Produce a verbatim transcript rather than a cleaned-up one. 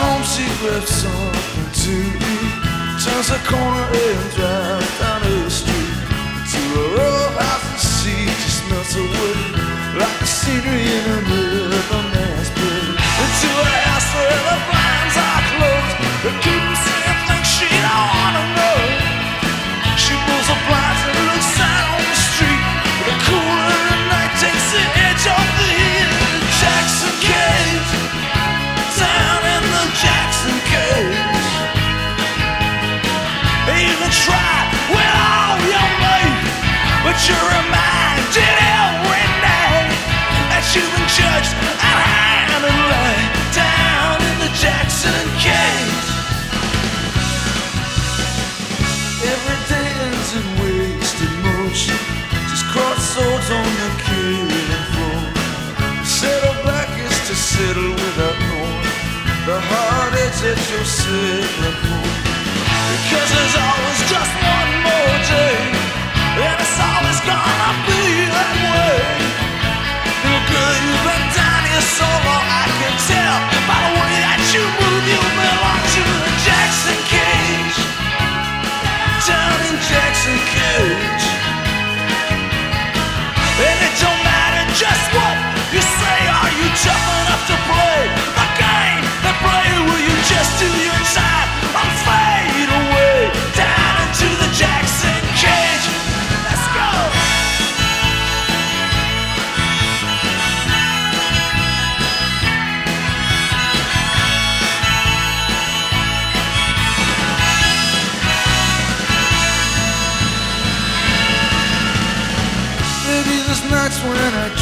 home she grabs something to eat, turns the corner and drives down the street to a row house and she just melts away like the scenery in a middleman's play. Into a house where the blinds are closed, they keep them saying things she don't wanna know. She pulls the blinds and looks out on the street, the cooler of the night takes the edge off the heat. Jackson Cage, down in the Jackson Cage. You can try with all your might, but you're reminded every night that you've been judged and handled down in the Jackson Cage. Every day ends in wasted motion, just cross swords on the killing floor. Settle back is to settle without knowing the heartaches that you're settling for. Because there's always just one more day, and it's always gonna be that way. Little girl, you've been down here so long, I can tell by the way that you move, you belong to the Jackson Cage. Down in Jackson Cage. And it don't matter just what you say, are you tough enough to play a game that play will you just do your inside and fade away down into the Jackson Cage. Let's go. Maybe there's nights when I